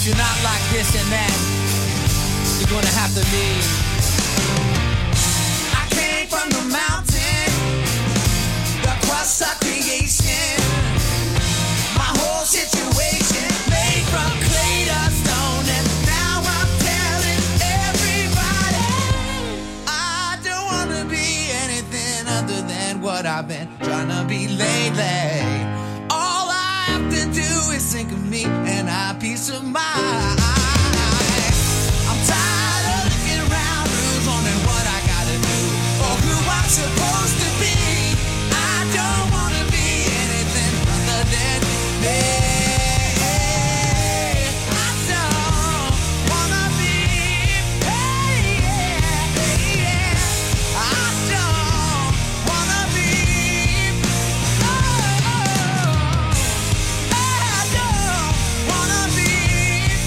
do not like this and that, you're gonna have to leave. I came from the mountain, the crust of creation. My whole situation made from clay to stone, and now I'm telling everybody I don't wanna be anything other than what I've been trying to be lately. All I have to do is think of me and I peace of mind. I'm tired of looking around, who's on and what I gotta do, or who I'm supposed to be. I don't wanna be anything other than me. I don't wanna be, I don't wanna be, I don't wanna be.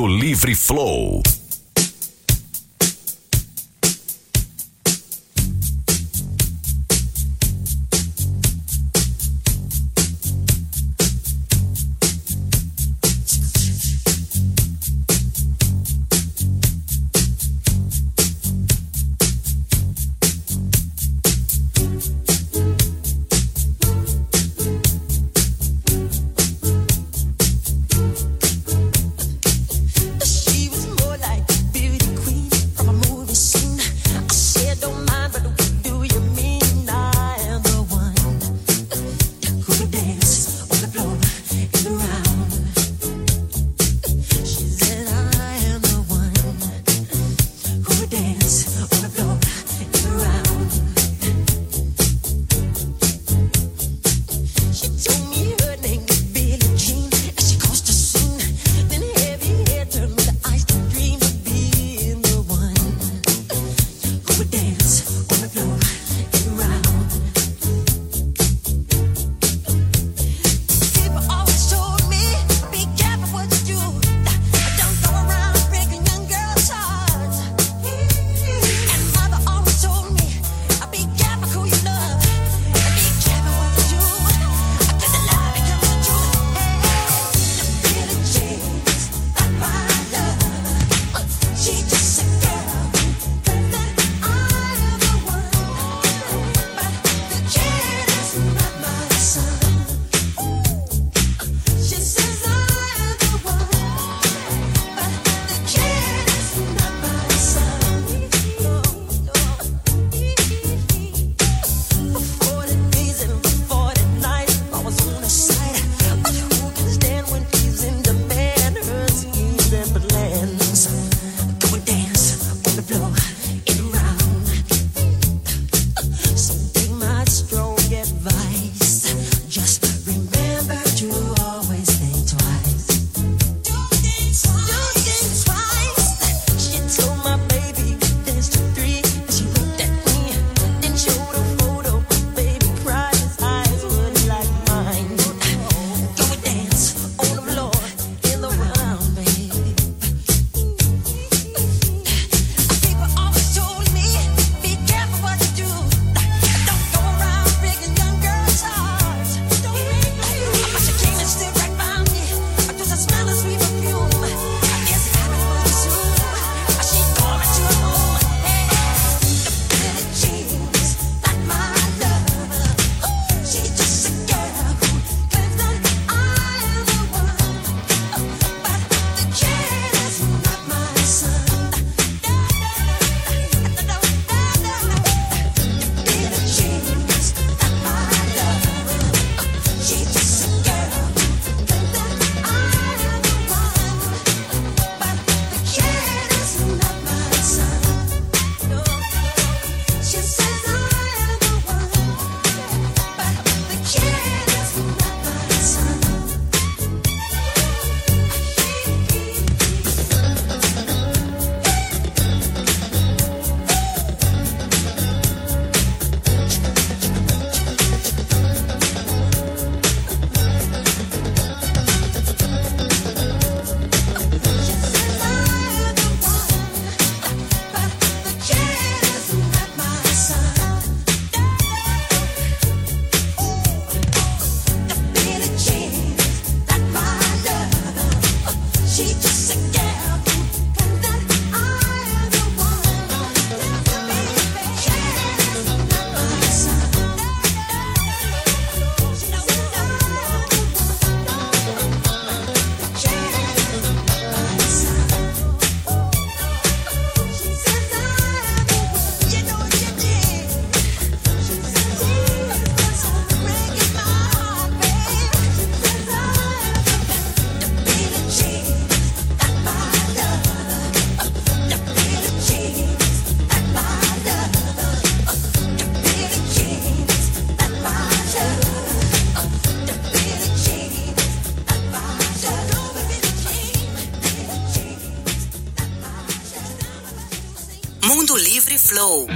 Mundo Livre Flow. Mundo Livre Flow.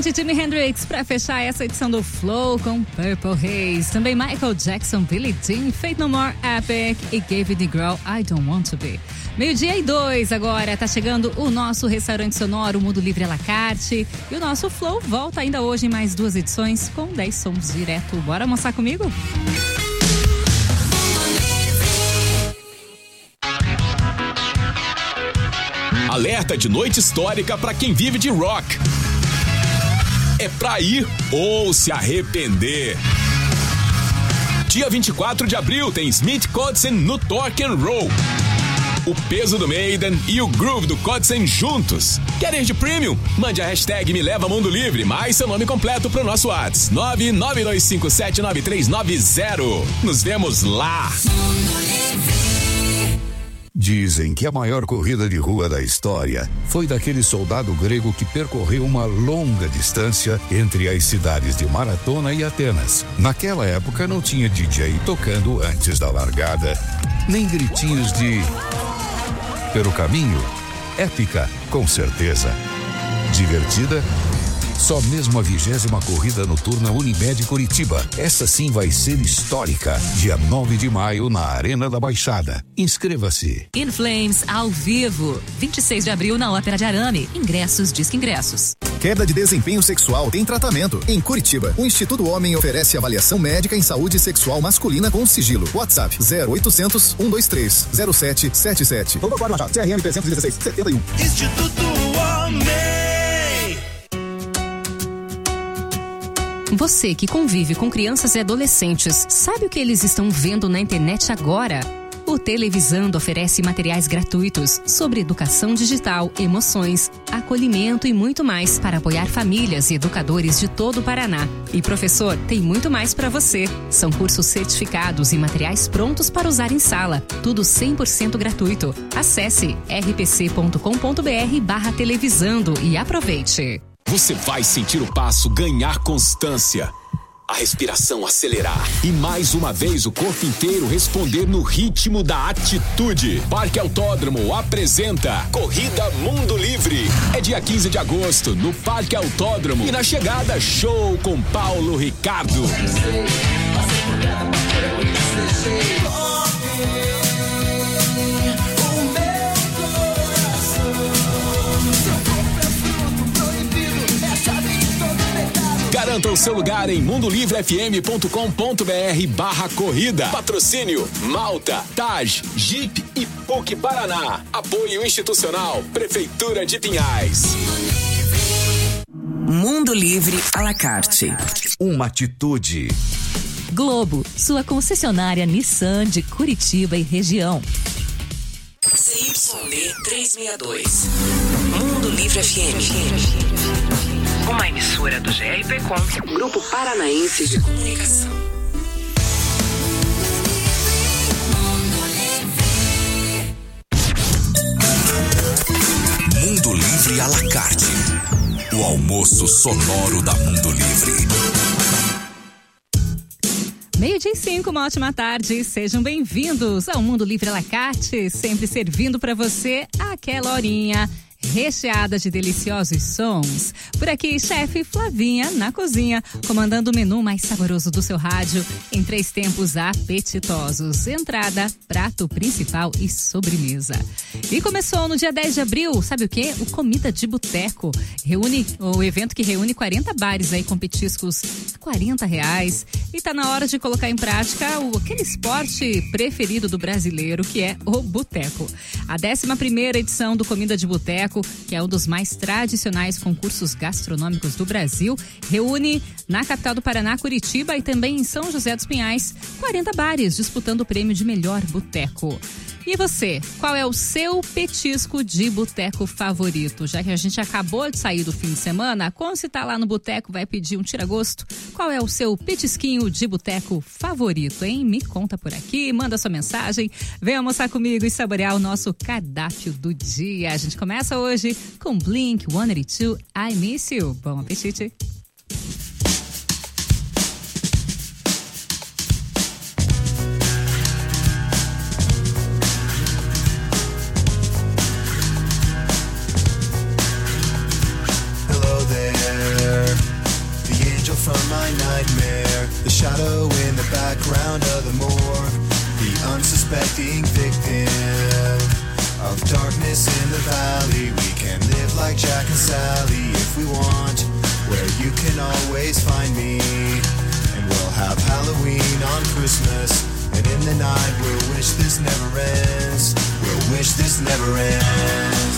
de Jimi Hendrix para fechar essa edição do Flow com Purple Haze. Também Michael Jackson, Billie Jean, Faith No More, Epic e Gave the Girl I Don't Want to Be. 12:02 agora, tá chegando o nosso restaurante sonoro, o Mundo Livre à la carte. E o nosso Flow volta ainda hoje em mais 2 edições com 10 sons direto. Bora almoçar comigo? Alerta de noite histórica para quem vive de rock. É pra ir ou se arrepender. Dia 24 de abril tem Smith Kotzen no Torque and Roll. O peso do Maiden e o groove do Kotzen juntos. Quer ir de premium? Mande a hashtag Me Leva Mundo Livre, mais seu nome completo pro nosso WhatsApp 992579390. Nos vemos lá. Dizem que a maior corrida de rua da história foi daquele soldado grego que percorreu uma longa distância entre as cidades de Maratona e Atenas. Naquela época não tinha DJ tocando antes da largada, nem gritinhos de... Pelo caminho, épica, com certeza. Divertida? Só mesmo a 20ª corrida noturna Unimed Curitiba. Essa sim vai ser histórica. Dia 9 de maio na Arena da Baixada. Inscreva-se. In Flames ao vivo. 26 de abril na Ópera de Arame. Ingressos, Disque Ingressos. Queda de desempenho sexual tem tratamento. Em Curitiba, o Instituto Homem oferece avaliação médica em saúde sexual masculina com sigilo. WhatsApp 0800 123 0777. Protocolo Machado, CRM 316 71. Instituto Homem. Você que convive com crianças e adolescentes, sabe o que eles estão vendo na internet agora? O Televisando oferece materiais gratuitos sobre educação digital, emoções, acolhimento e muito mais para apoiar famílias e educadores de todo o Paraná. E professor, tem muito mais para você. São cursos certificados e materiais prontos para usar em sala. Tudo 100% gratuito. Acesse rpc.com.br/televisando e aproveite. Você vai sentir o passo ganhar constância, a respiração acelerar e mais uma vez o corpo inteiro responder no ritmo da atitude. Parque Autódromo apresenta Corrida Mundo Livre. É dia 15 de agosto no Parque Autódromo e na chegada show com Paulo Ricardo. Garanta o seu lugar em mundolivrefm.com.br/corrida. Patrocínio Malta, Taj, Jeep e PUC Paraná. Apoio institucional Prefeitura de Pinhais. Mundo Livre à la carte. Uma atitude. Globo, sua concessionária Nissan de Curitiba e região. CYB 362. Mundo Livre FM. Uma emissora do GRPcom, Grupo Paranaense de Comunicação. Mundo Livre à la carte. O almoço sonoro da Mundo Livre. 12:05, uma ótima tarde. Sejam bem-vindos ao Mundo Livre à la carte, sempre servindo para você aquela horinha recheada de deliciosos sons. Por aqui, chefe Flavinha na cozinha, comandando o menu mais saboroso do seu rádio em 3 tempos apetitosos: entrada, prato principal e sobremesa. E começou no dia 10 de abril, sabe o quê? O Comida de Boteco. O evento que reúne 40 bares aí com petiscos a R$40. E tá na hora de colocar em prática aquele esporte preferido do brasileiro, que é o boteco. A 11ª edição do Comida de Boteco, que é um dos mais tradicionais concursos gastronômicos do Brasil, reúne na capital do Paraná, Curitiba, e também em São José dos Pinhais, 40 bares disputando o prêmio de melhor boteco. E você, qual é o seu petisco de boteco favorito? Já que a gente acabou de sair do fim de semana, quando você tá lá no boteco, vai pedir um tira-gosto, qual é o seu petisquinho de boteco favorito, hein? Me conta por aqui, manda sua mensagem, vem almoçar comigo e saborear o nosso cardápio do dia. A gente começa hoje com Blink-182, I Miss You. Bom apetite! Hello there. my nightmare. The shadow in the background of the morgue. The unsuspecting victim of darkness in the valley. We can live like Jack and Sally if we want, where you can always find me. And we'll have Halloween on Christmas, and in the night we'll wish this never ends. We'll wish this never ends.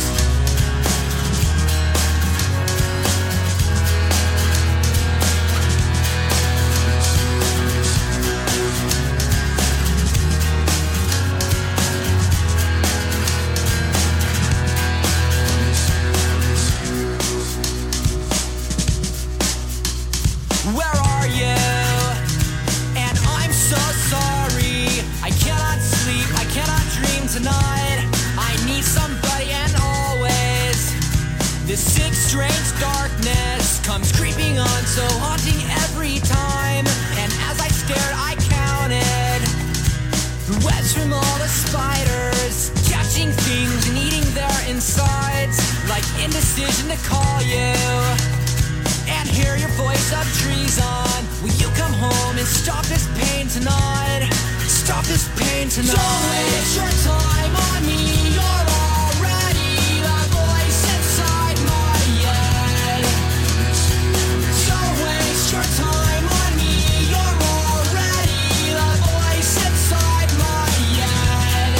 Where are you? And I'm so sorry. I cannot sleep, I cannot dream tonight. I need somebody and always. This sick, strange darkness comes creeping on, so haunting every time. And as I stared, I counted the webs from all the spiders, catching things and eating their insides. Like indecision to call you and hear your voice of treason. Will you come home and stop this pain tonight? Stop this pain tonight. Don't waste your time on me. You're already the voice inside my head. Don't waste your time on me. You're already the voice inside my head.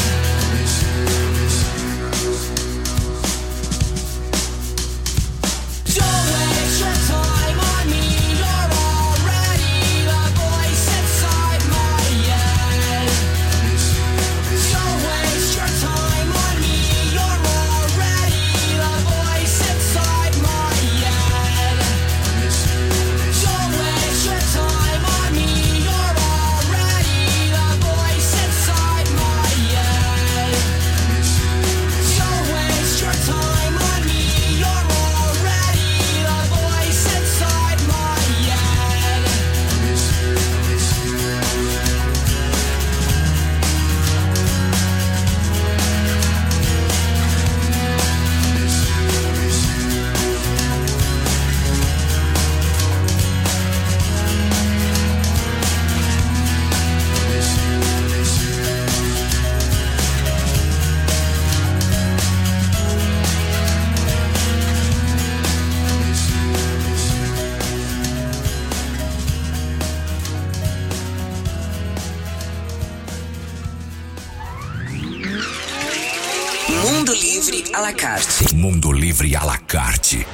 Don't waste your time on me. You're already the voice inside my head. Don't waste your time on me. You're already the voice inside my head. Don't waste your time on me. You're already the voice inside my head. Don't waste your time on me. You're already the voice inside my head. Mundo Livre à la carte. Mundo Livre à la carte.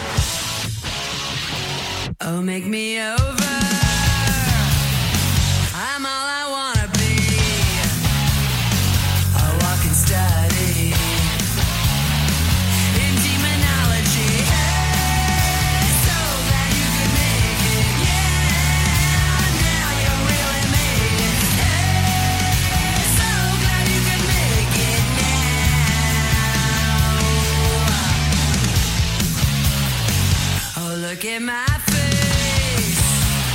Oh, make me over. I'm all I wanna be. A walking study in demonology. Hey, so glad you could make it. Yeah, now you really made it. Hey, so glad you could make it now. Oh, look at my face.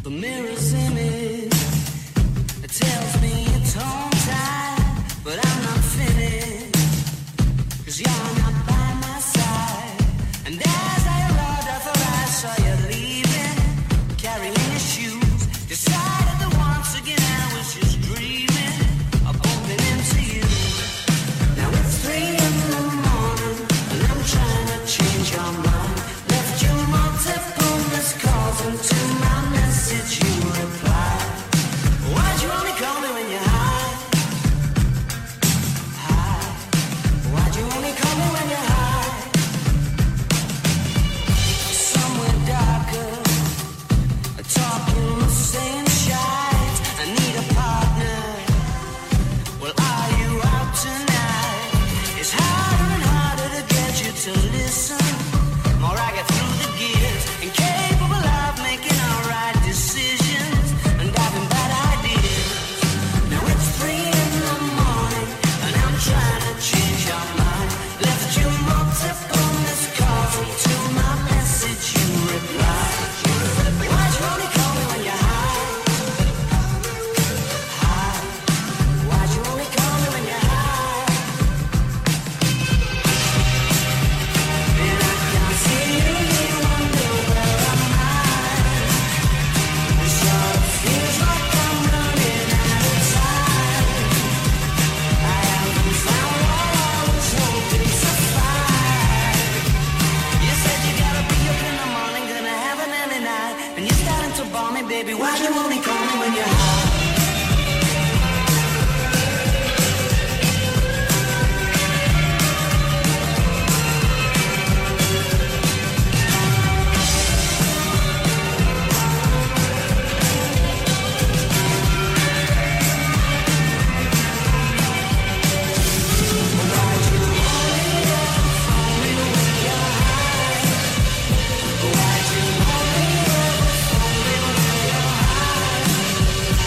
The mirror's image, it tells me it's home time, but I'm not finished, 'cause you're not by my side. And as I rode, I thought I saw you leaving, carrying your shoes. Decided that once again I was just dreaming of bumping into you. Now it's 3 in the morning, and I'm trying to change your mind. Left you multiple missed calls, and to my message you replied. Why'd you only call me when you're high? High. Why'd you only call me when you're high? Somewhere darker, talking the same shite. I need a partner. Well, are you out tonight? It's harder and harder to get you to listen. More I get through the gears, incapable of making alright decisions and having bad ideas. Now it's 3 in the morning, and I'm trying to change your mind. Left you multiple missed calls, and to my message you replied. Why'd you only call me when you're high? High. Why'd you only call me when you're high? And I can't see you, you wonder where I'm at. It sure feels like I'm running out of time. I haven't found what I was hoping to find. You said you gotta be up in the morning, gonna have an early night, and you're starting to bore me, baby. Why'd you only call me when you're high? Why'd you only ever phone me when you're high?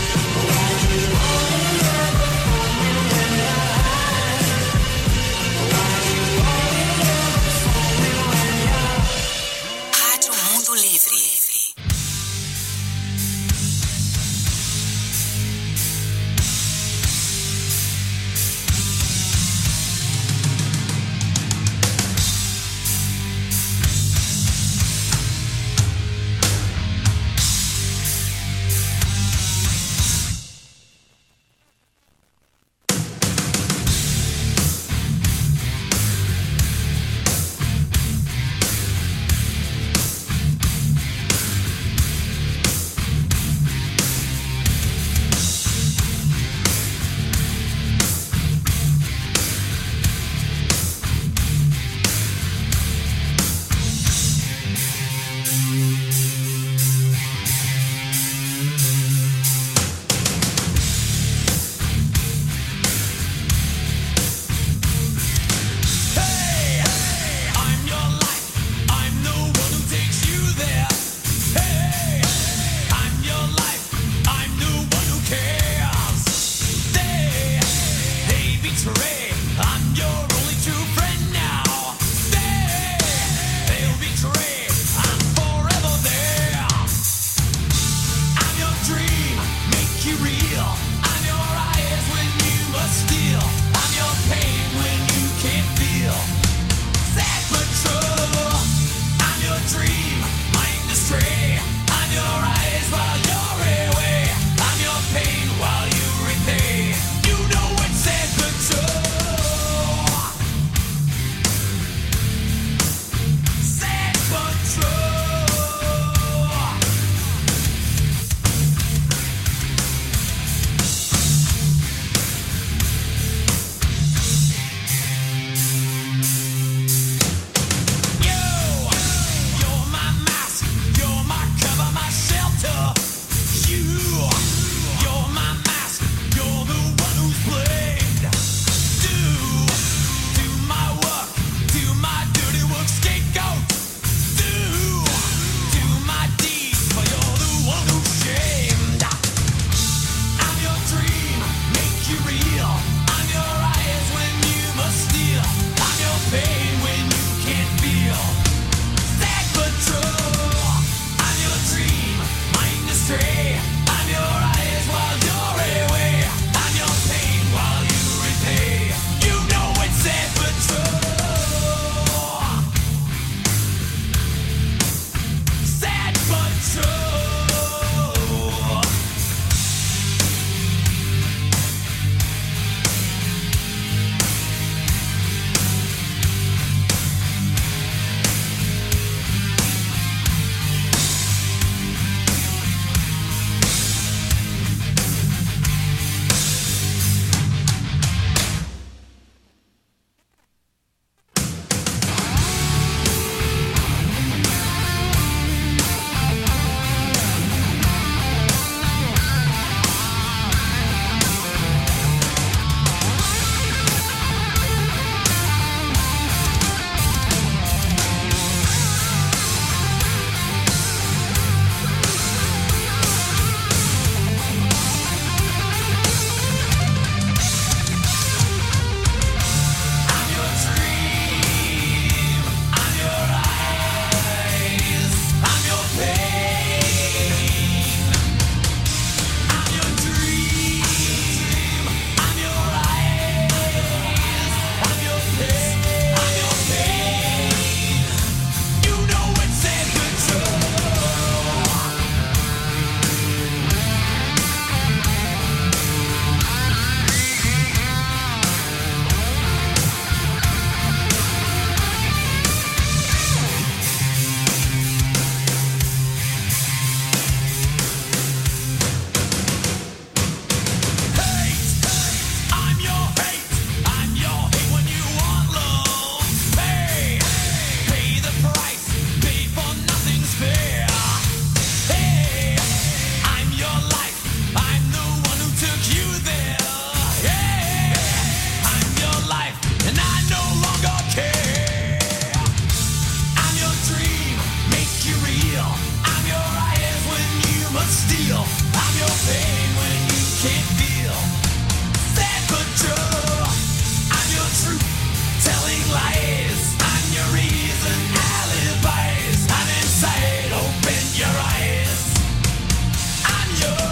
I'm your pain when you can't feel that but true. I'm your truth, telling lies. I'm your reason, alibis. I'm inside, open your eyes. I'm your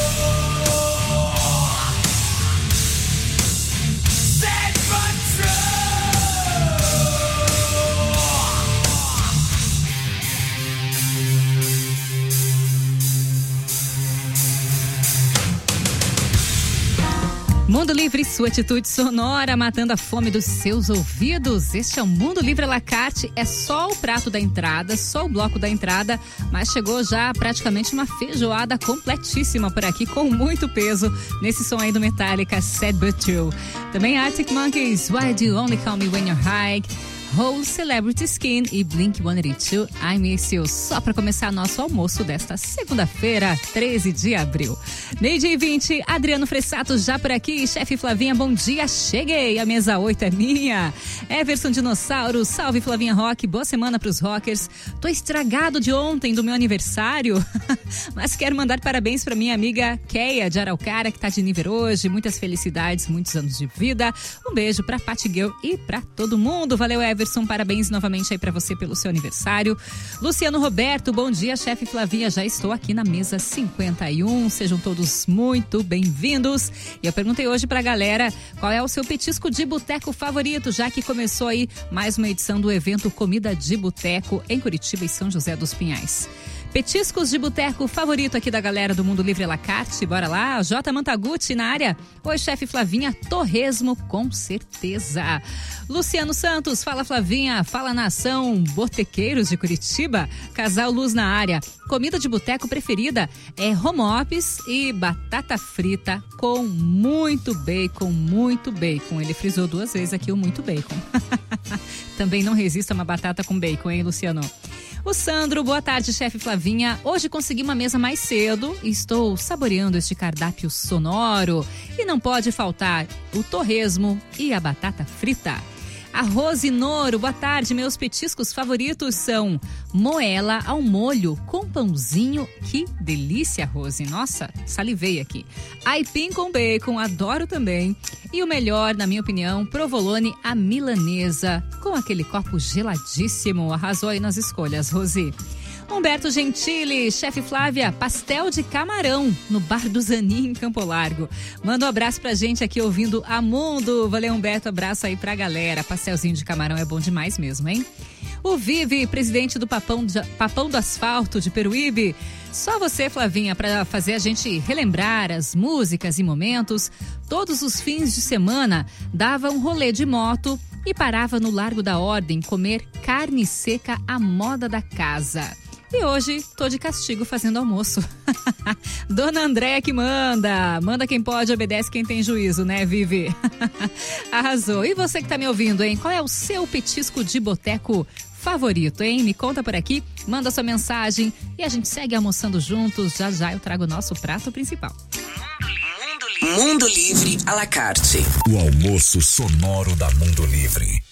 sad but true. Mundo Livre, sua atitude sonora, matando a fome dos seus ouvidos. Este é o Mundo Livre à la carte. É só o prato da entrada, só o bloco da entrada, mas chegou já praticamente uma feijoada completíssima por aqui, com muito peso, nesse som aí do Metallica, Sad But True. Também Arctic Monkeys, Why Do You Only Call Me When You're High, Whole Celebrity Skin e Blink-182, I Miss You, só para começar nosso almoço desta segunda-feira, 13 de abril. 12h20, Adriano Fressato já por aqui, chefe Flavinha, bom dia, cheguei, a mesa 8 é minha. Everson Dinossauro, salve Flavinha Rock, boa semana pros rockers. Tô estragado de ontem do meu aniversário, mas quero mandar parabéns pra minha amiga Keia de Araucária, que tá de nível hoje, muitas felicidades, muitos anos de vida. Um beijo pra Pati Girl e pra todo mundo, valeu Everson. Parabéns novamente aí pra você pelo seu aniversário. Luciano Roberto, bom dia, chefe Flavinha, já estou aqui na mesa 51, sejam todos muito bem-vindos. E eu perguntei hoje pra galera qual é o seu petisco de boteco favorito, já que começou aí mais uma edição do evento Comida de Boteco em Curitiba e São José dos Pinhais. Petiscos de boteco favorito aqui da galera do Mundo Livre à la carte, bora lá, J. Mantaguchi na área. Oi, chefe Flavinha, torresmo com certeza. Luciano Santos, fala Flavinha, fala nação, botequeiros de Curitiba, Casal Luz na área. Comida de boteco preferida é home office e batata frita com muito bacon, muito bacon. Ele frisou 2 vezes aqui o muito bacon. Também não resisto a uma batata com bacon, hein, Luciano? O Sandro, boa tarde, chefe Flavinha. Hoje consegui uma mesa mais cedo e estou saboreando este cardápio sonoro. E não pode faltar o torresmo e a batata frita. A Rose Noro, boa tarde. Meus petiscos favoritos são moela ao molho com pãozinho. Que delícia, Rose. Nossa, salivei aqui. Aipim com bacon, adoro também. E o melhor, na minha opinião, provolone à milanesa, com aquele copo geladíssimo. Arrasou aí nas escolhas, Rose. Humberto Gentili, chefe Flávia, pastel de camarão no Bar do Zanin, em Campo Largo. Manda um abraço pra gente aqui ouvindo a Mundo. Valeu, Humberto, abraço aí pra galera. Pastelzinho de camarão é bom demais mesmo, hein? O Vive, presidente do Papão do Asfalto de Peruíbe. Só você, Flavinha, para fazer a gente relembrar as músicas e momentos. Todos os fins de semana dava um rolê de moto e parava no Largo da Ordem comer carne seca à moda da casa. E hoje tô de castigo fazendo almoço. Dona Andréia que manda. Manda quem pode, obedece quem tem juízo, né, Vivi? Arrasou. E você que tá me ouvindo, hein? Qual é o seu petisco de boteco favorito, hein? Me conta por aqui, manda sua mensagem e a gente segue almoçando juntos. Já já eu trago o nosso prato principal. Mundo Livre à la carte. O almoço sonoro da Mundo Livre.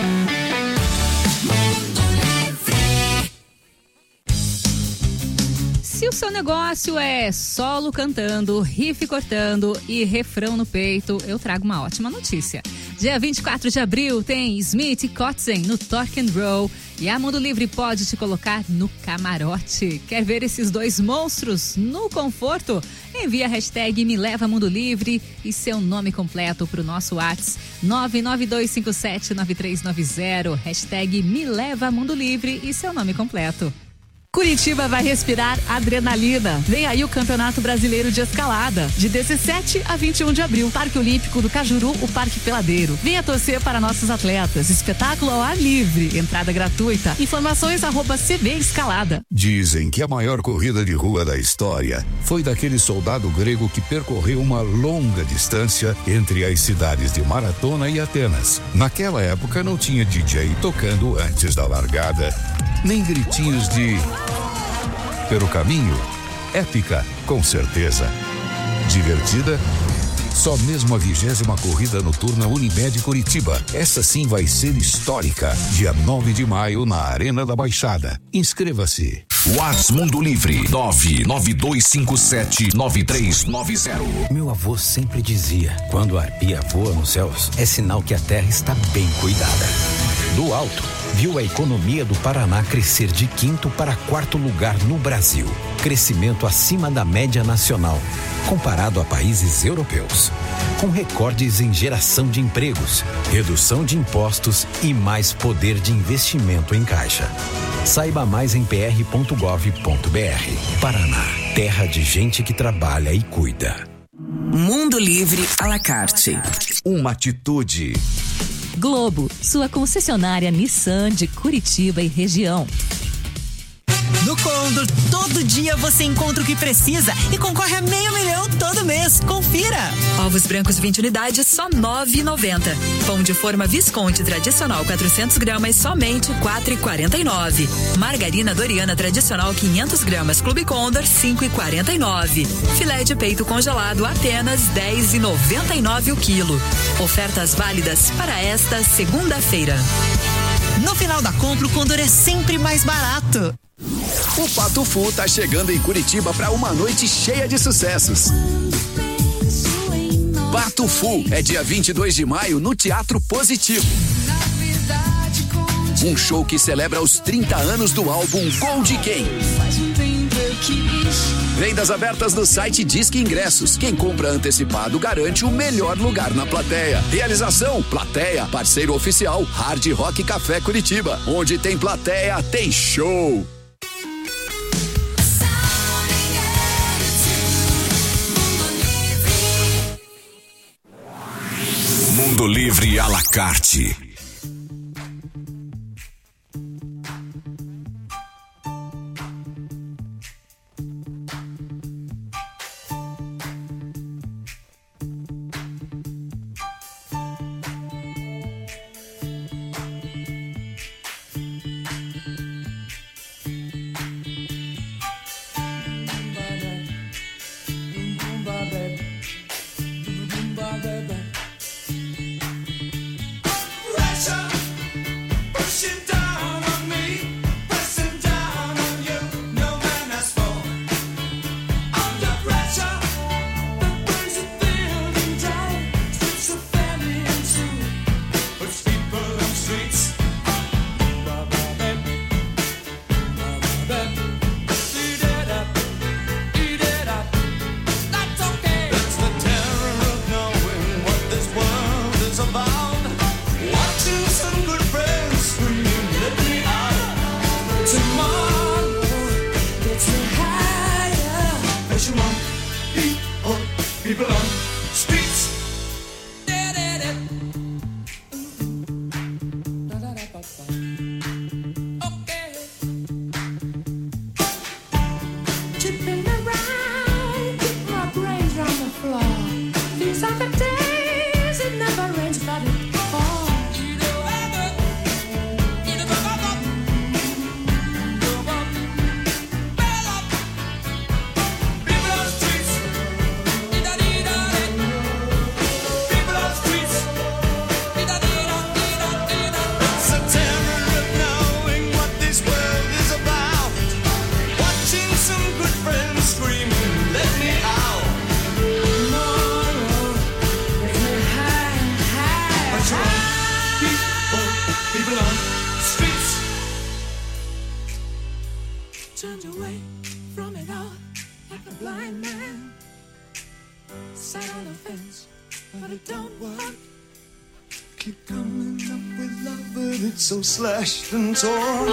Se o seu negócio é solo cantando, riff cortando e refrão no peito, eu trago uma ótima notícia. Dia 24 de abril tem Smith e Kotzen no Talk and Roll e a Mundo Livre pode te colocar no camarote. Quer ver esses dois monstros no conforto? Envia a hashtag Me Leva Mundo Livre e seu nome completo para o nosso WhatsApp 992579390. Hashtag Me Leva Mundo Livre e seu nome completo. Curitiba vai respirar adrenalina. Vem aí o Campeonato Brasileiro de Escalada, de 17 a 21 de abril. Parque Olímpico do Cajuru, o Parque Peladeiro. Venha torcer para nossos atletas. Espetáculo ao ar livre. Entrada gratuita. Informações @CB Escalada. Dizem que a maior corrida de rua da história foi daquele soldado grego que percorreu uma longa distância entre as cidades de Maratona e Atenas. Naquela época não tinha DJ tocando antes da largada, nem gritinhos de... Pelo caminho, épica, com certeza. Divertida? Só mesmo a 20ª corrida noturna Unimed Curitiba. Essa sim vai ser histórica. Dia 9 de maio na Arena da Baixada. Inscreva-se. Whats Mundo Livre 992579390. Meu avô sempre dizia: quando a arpia voa nos céus, é sinal que a terra está bem cuidada. Do alto, viu a economia do Paraná crescer de 5º para 4º lugar no Brasil. Crescimento acima da média nacional, comparado a países europeus. Com recordes em geração de empregos, redução de impostos e mais poder de investimento em caixa. Saiba mais em pr.gov.br. Paraná, terra de gente que trabalha e cuida. Mundo Livre à la carte. Uma atitude. Globo, sua concessionária Nissan de Curitiba e região. No Condor, todo dia você encontra o que precisa e concorre a R$500 mil todo mês. Confira! Ovos brancos 20 unidades, só R$ 9,90. Pão de forma Visconti tradicional 400 gramas, somente R$ 4,49. Margarina Doriana tradicional 500 gramas Clube Condor, R$ 5,49. Filé de peito congelado, apenas R$ 10,99 o quilo. Ofertas válidas para esta segunda-feira. No final da compra, o Condor é sempre mais barato. O Pato Fu tá chegando em Curitiba para uma noite cheia de sucessos. Pato Fu é dia 22 de maio no Teatro Positivo. Um show que celebra os 30 anos do álbum Gold Quem. Vendas abertas no site Disque Ingressos. Quem compra antecipado garante o melhor lugar na plateia. Realização: Plateia, parceiro oficial Hard Rock Café Curitiba. Onde tem plateia, tem show. Mundo Livre à la carte. So slashed and torn.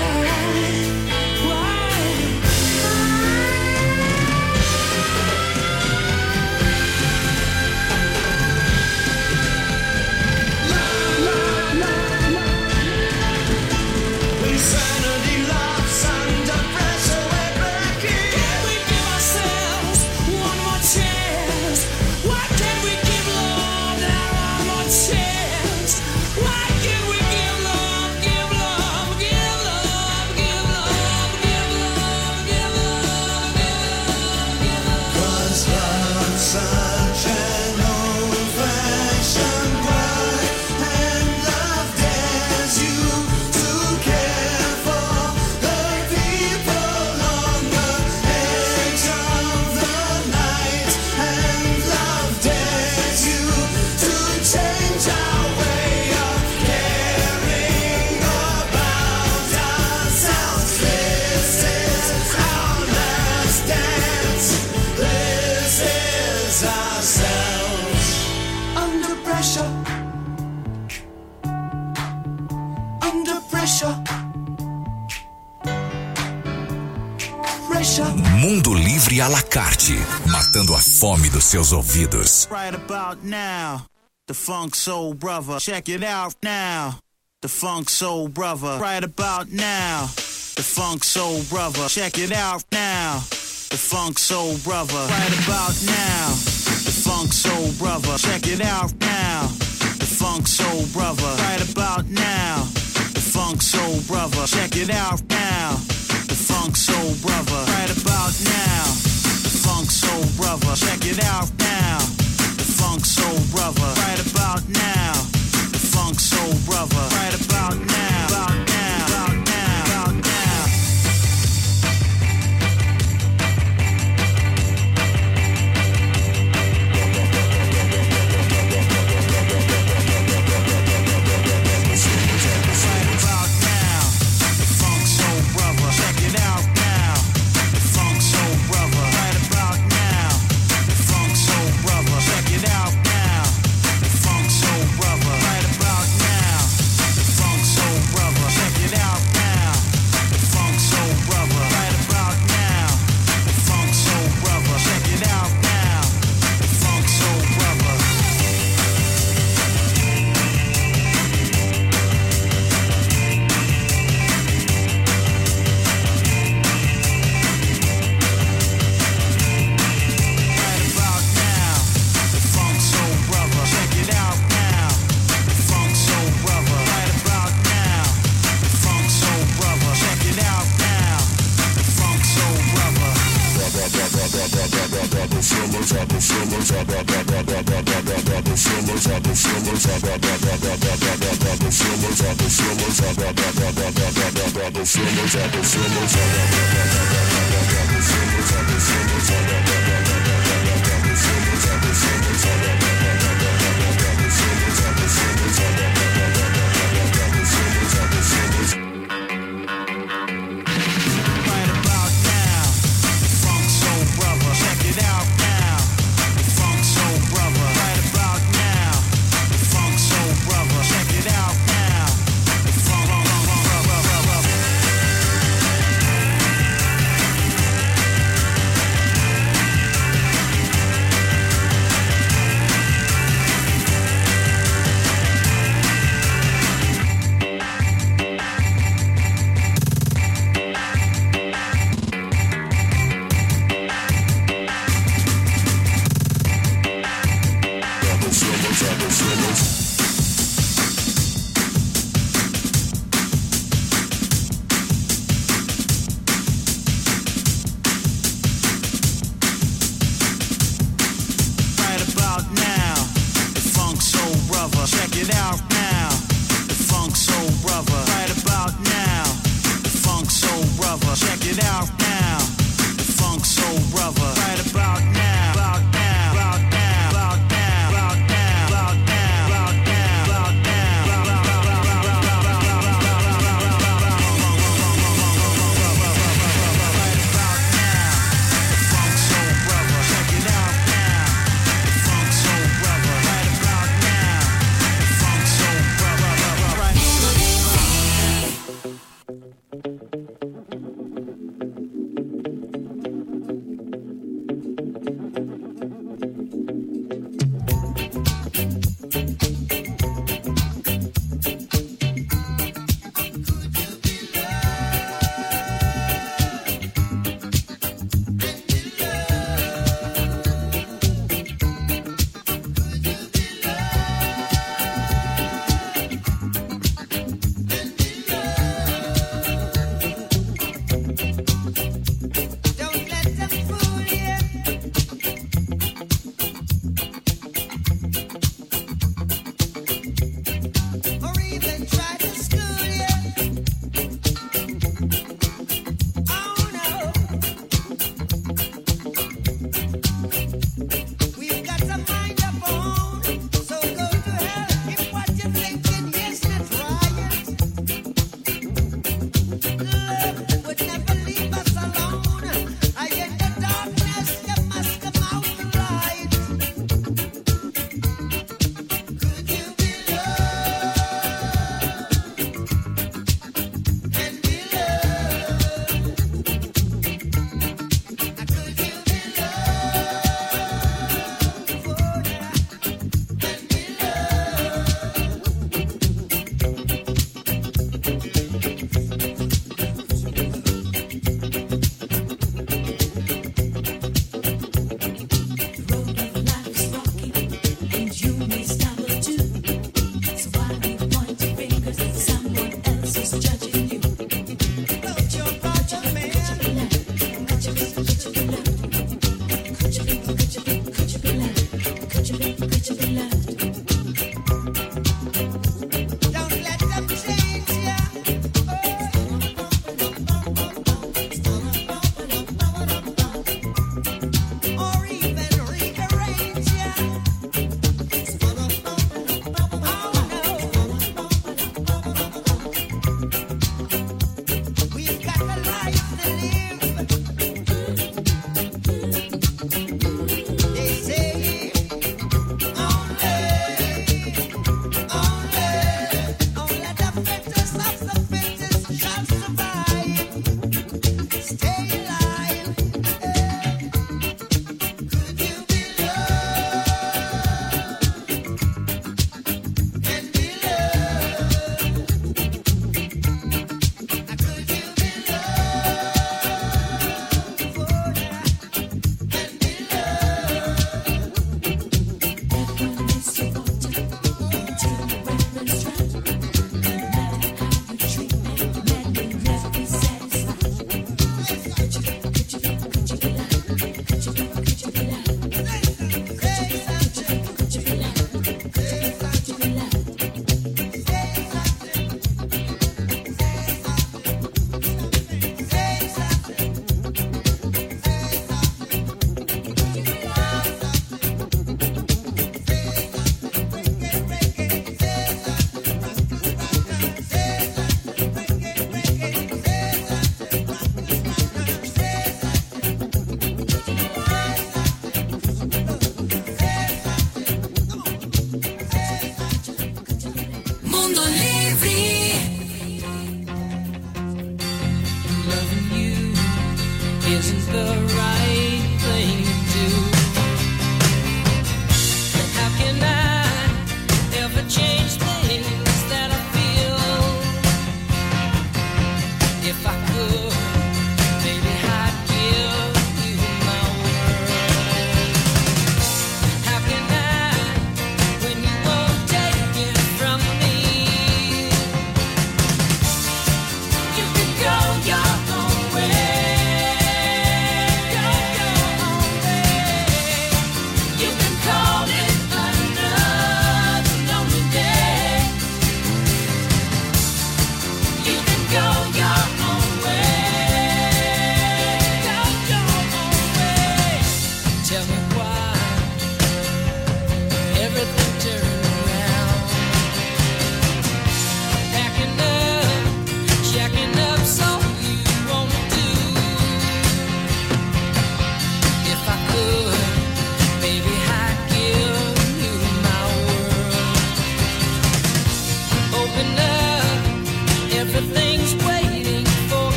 Insanity laughs under pressure, we're breaking. Can we give ourselves one more chance? Why can't we give love that one more chance? Why can't we give love, give love, give love, give love? ourselves under pressure. Under pressure. Pressure. Mundo Livre à la carte, matando a fome dos seus ouvidos. Right about now, the Funk Soul Brother. Check it out now. The Funk Soul Brother. Right about now, the Funk Soul Brother. Check it out now. The Funk Soul Brother. Right about now, the Funk Soul Brother. Check it out now. The Funk Soul Brother. Right about now, the Funk Soul Brother. Check it out now. The Funk Soul Brother. Right about now, the Funk Soul Brother. Check it out now. The Funk Soul Brother. Right about now, the Funk Soul Brother. Right about now. About now. About now. About now. Right about now, the Funk Soul Brother. Check it out now. The Funk Soul Brother. Right about now, the Funk Soul Brother. Check it out now. The Funk Soul Brother. Right about now, the Funk Soul Brother. Check it out now. The Funk Soul Brother. Right about now, the Funk Soul Brother. Check it out now. The Funk Soul Brother. Right about now, the Funk Soul Brother. Check it out now. The Funk Soul Brother. Right about now, the Funk Soul Brother. Check it out now. The Funk Soul Brother. Right about now, the Funk Soul Brother. Check it out now. The Funk Soul Brother. Right about now, the Funk Soul Brother. Check it out now. The Funk Brother.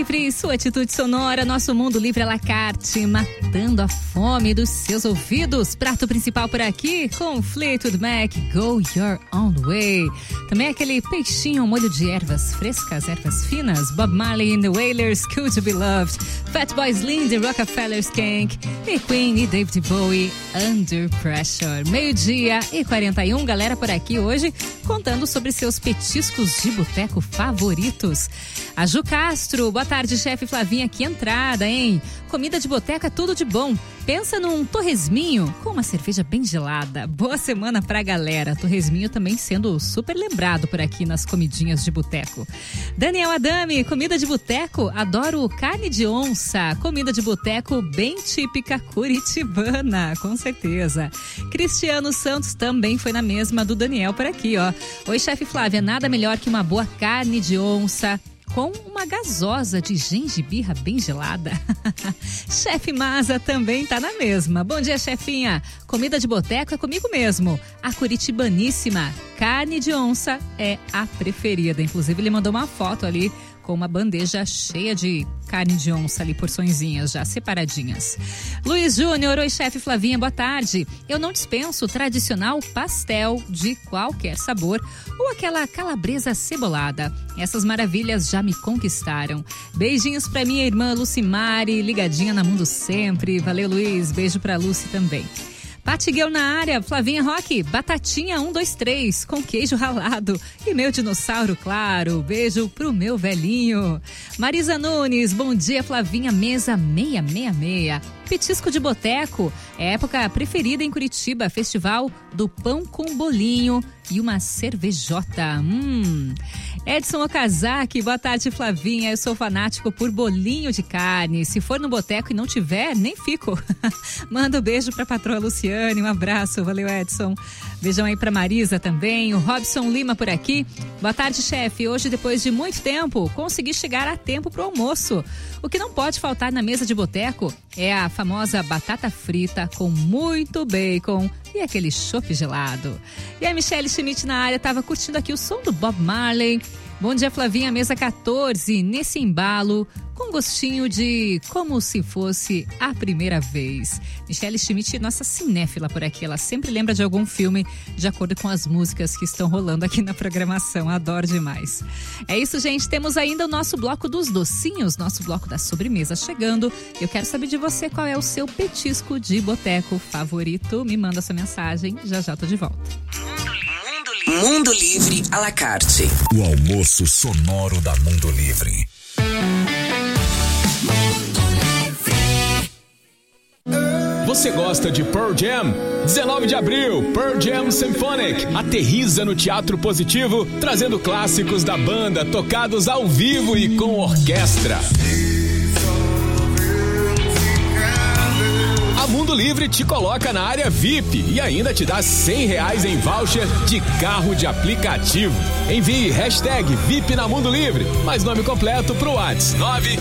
Livre, sua atitude sonora, nosso Mundo Livre à la carte, matando a fome dos seus ouvidos. Prato principal por aqui com Fleetwood Mac, Go Your Own Way. Também aquele peixinho ao molho de ervas frescas, ervas finas, Bob Marley and the Wailers, Cool to Be Loved, Fatboy Slim, The Rockefeller Skank, e Queen e David Bowie, Under Pressure. 12:41, galera por aqui hoje contando sobre seus petiscos de boteco favoritos. A Ju Castro, boa tarde, chefe Flavinha, que entrada, hein? Comida de boteca, tudo de bom. Pensa num torresminho com uma cerveja bem gelada. Boa semana pra galera. Torresminho também sendo super lembrado por aqui nas comidinhas de boteco. Daniel Adame, comida de boteco, adoro carne de onça. Comida de boteco bem típica curitibana, com certeza. Cristiano Santos também foi na mesma do Daniel por aqui, ó. Oi, chefe Flávia, nada melhor que uma boa carne de onça com uma gasosa de gengibirra bem gelada. Chefe Maza também tá na mesma. Bom dia, chefinha. Comida de boteco é comigo mesmo. A curitibaníssima carne de onça é a preferida. Inclusive, ele mandou uma foto ali com uma bandeja cheia de carne de onça ali, porçõezinhas já separadinhas. Luiz Júnior, oi chefe Flavinha, boa tarde. Eu não dispenso o tradicional pastel de qualquer sabor ou aquela calabresa cebolada. Essas maravilhas já me conquistaram. Beijinhos pra minha irmã Lucimari, ligadinha na Mundo sempre. Valeu, Luiz. Beijo pra Lucy também. Patigueu na área, Flavinha Roque, batatinha 1, 2, 3, com queijo ralado e meu dinossauro, claro, beijo pro meu velhinho. Marisa Nunes, bom dia Flavinha, mesa 666. Petisco de boteco, época preferida em Curitiba, festival do pão com bolinho e uma cervejota. Edson Okazaki, boa tarde Flavinha, eu sou fanático por bolinho de carne, se for no boteco e não tiver, nem fico. Manda um beijo pra patroa Luciane, um abraço, valeu Edson. Beijão aí pra Marisa também, o Robson Lima por aqui. Boa tarde chefe, hoje depois de muito tempo, consegui chegar a tempo pro almoço. O que não pode faltar na mesa de boteco é a famosa batata frita com muito bacon e aquele chopp gelado. E a Michelle Schmidt na área estava curtindo aqui o som do Bob Marley. Bom dia Flavinha, mesa 14, nesse embalo, com gostinho de como se fosse a primeira vez. Michelle Schmidt, nossa cinéfila por aqui, ela sempre lembra de algum filme de acordo com as músicas que estão rolando aqui na programação, adoro demais. É isso, gente, temos ainda o nosso bloco dos docinhos, nosso bloco da sobremesa chegando. Eu quero saber de você qual é o seu petisco de boteco favorito. Me manda sua mensagem, já já tô de volta. Mundo Livre à la carte. O almoço sonoro da Mundo Livre. Você gosta de Pearl Jam? 19 de abril, Pearl Jam Symphonic aterriza no Teatro Positivo, trazendo clássicos da banda tocados ao vivo e com orquestra. A Mundo Livre te coloca na área VIP e ainda te dá R$100 em voucher de carro de aplicativo. Envie hashtag VIP na Mundo Livre, mais nome completo pro WhatsApp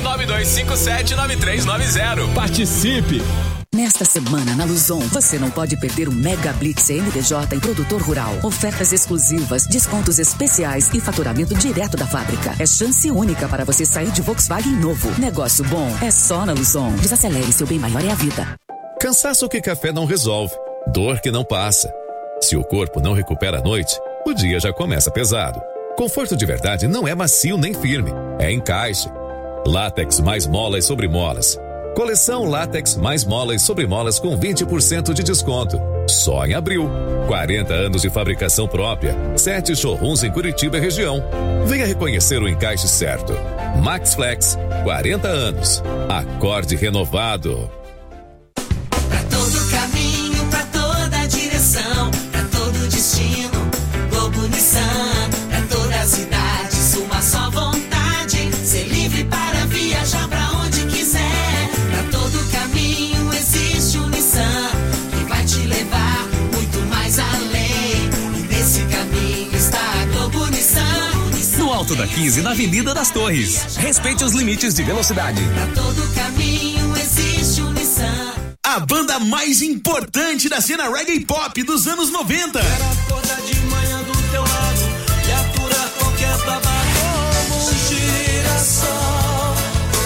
992579390. Participe! Nesta semana, na Luzon, você não pode perder o Mega Blitz MDJ em produtor rural. Ofertas exclusivas, descontos especiais e faturamento direto da fábrica. É chance única para você sair de Volkswagen novo. Negócio bom é só na Luzon. Desacelere, seu bem maior é a vida. Cansaço que café não resolve. Dor que não passa. Se o corpo não recupera à noite, o dia já começa pesado. Conforto de verdade não é macio nem firme. É encaixe. Látex mais molas sobre molas. Coleção Látex mais molas sobre molas com 20% de desconto. Só em abril. 40 anos de fabricação própria. 7 showrooms em Curitiba e região. Venha reconhecer o encaixe certo. Max Flex, 40 anos. Acorde renovado. Pra todo caminho, pra toda direção, pra todo destino, Globo Nissan. Pra toda a cidade, uma só vontade, ser livre para viajar pra onde quiser. Pra todo caminho existe um Nissan que vai te levar muito mais além. E nesse caminho está a Globo Nissan. No Alto da 15, na Avenida das Torres. Respeite os limites de velocidade. Pra todo caminho existe um Nissan. A banda mais importante da cena reggae pop dos anos 90. Quero acordar de manhã do teu lado e aturar qualquer babado como um girassol.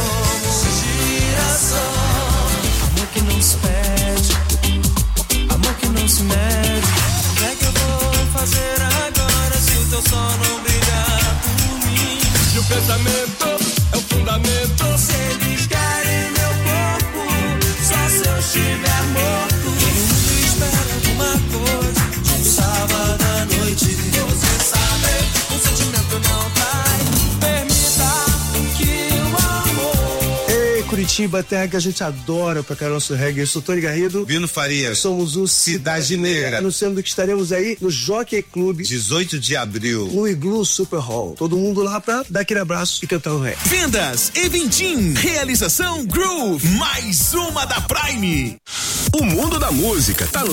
Curitiba, terra que a gente adora pra cá nosso reggae. Eu sou Tony Garrido. Bino Farias. Somos o Cidade Negra. Anunciando que estaremos aí no Jockey Club. 18 de abril. No Igloo Super Hall. Todo mundo lá pra dar aquele abraço e cantar o reggae. Vendas Eventim. Realização Groove. Mais uma da Prime. O mundo da música tá no